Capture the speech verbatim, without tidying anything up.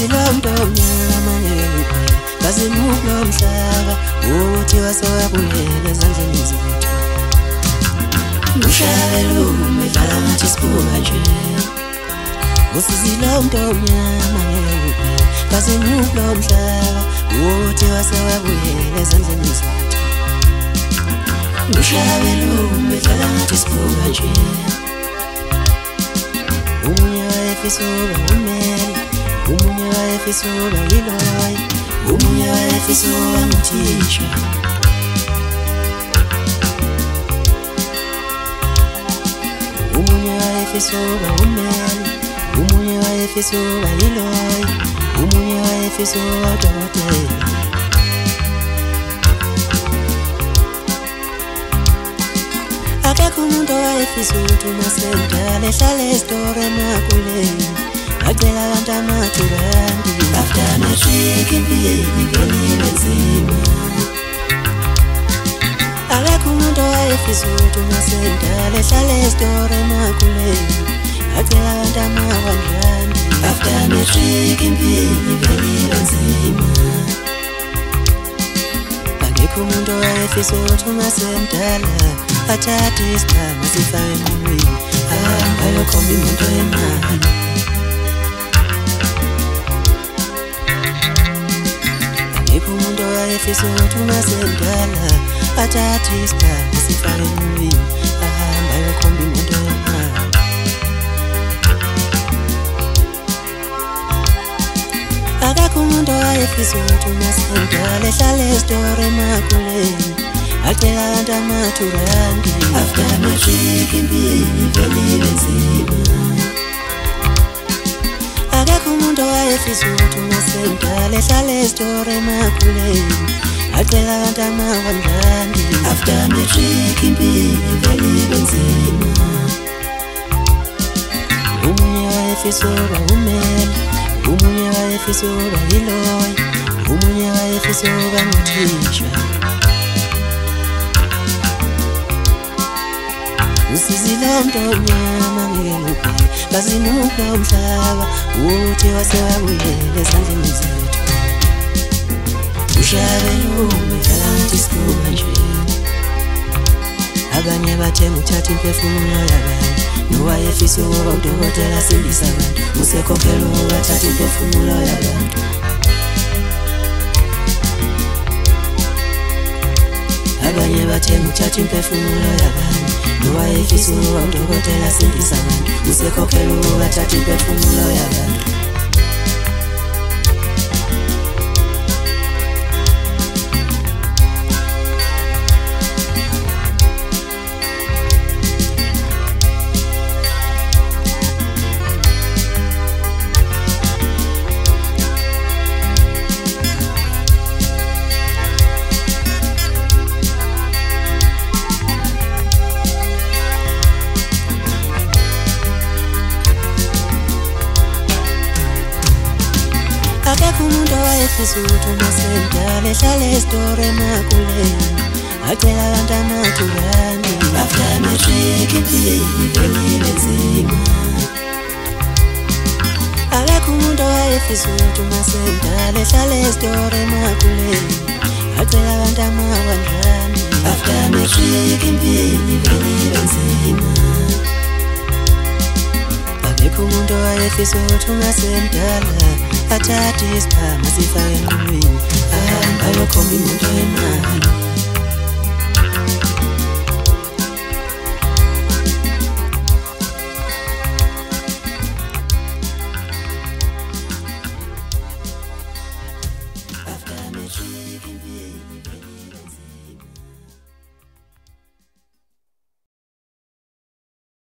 usizilomdo mnyama ngeluphe bazimuklo mhlaba uthi wasewabulela ezandleni zethu Ushabe lume dlala ngathi sibuka nje usizilomdo mnyama ngeluphe bazimuklo mhlaba uthi wasewabulela ezandleni zethu Ushabe lume dlala ngathi sibuka nje Umunye wayefisa uba umeli Umunye wayefisa uba yiloyi Umunye wayefisa uba nguthisha Umunye wayefisa uba umeli Umunye wayefisa uba yiloyi Umunye wayefisa uba udokotela Akekho umuntu owayefisa ukuthi uma semdala ehlale esitore emakuleni acela abantu amathurandi after matric impilo ngelile nzima Akekho umuntu owayefisa ukuthi uma semdala ehlale esitore emakuleni acela abantu amawandrandi after matric impilo ngelile nzima Akekho umuntu owayefisa ukuthi uma semdala athathe isikhama sifake emulweni ahamba ayokhomba imoto yemali Akekho umuntu owayefisa ukuthi uma semdala athathe isikhama sifake emulweni ahamba ayokhomba imoto yemali Akekho umuntu owayefisa ukuthi uma semdala ehlale esitore emakuleni acela abantu amathurandi after matric impilo ngelile nzima Akekho umuntu owayefisa ukuthi uma semdala ehlale esitore emakuleni acela abantu amawandrandi after matric impilo ngelile nzima Umunye wayefisa uba umeli Umunye wayefisa uba yiloyi Umunye wayefisa uba nguthisha Usizilomdo mnyama ngeluphe bazimuklo mhlaba uthi wasewabulela ezandleni zethu Ushabe lume dlala ngathi sibuka nje Abanye bathenga uthatha imphefumulo yabantu Nowayefisa ukuba udokotela asindisa abantu usekhokhela ukuba athatha imphefumulo yabantu Abanye bathenga uthatha imphefumulo yabantu Nowayefisa ukuba udokotela asindisa abantu usekhokhela ukuba athatha imphefumulo yabantu Akekho umuntu owayefisa ukuthi uma semdala ehlale esitore emakuleni acela abantu amathurandi after matric impilo ngelile nzima Akekho umuntu owayefisa ukuthi uma semdala ehlale esitore emakuleni acela abantu amawandrandi after matric impilo ngelile nzima Akekho umuntu owayefisa ukuthi uma semdala athathe isikhama sifake emulweni ahamba ayokhomba imoto yemali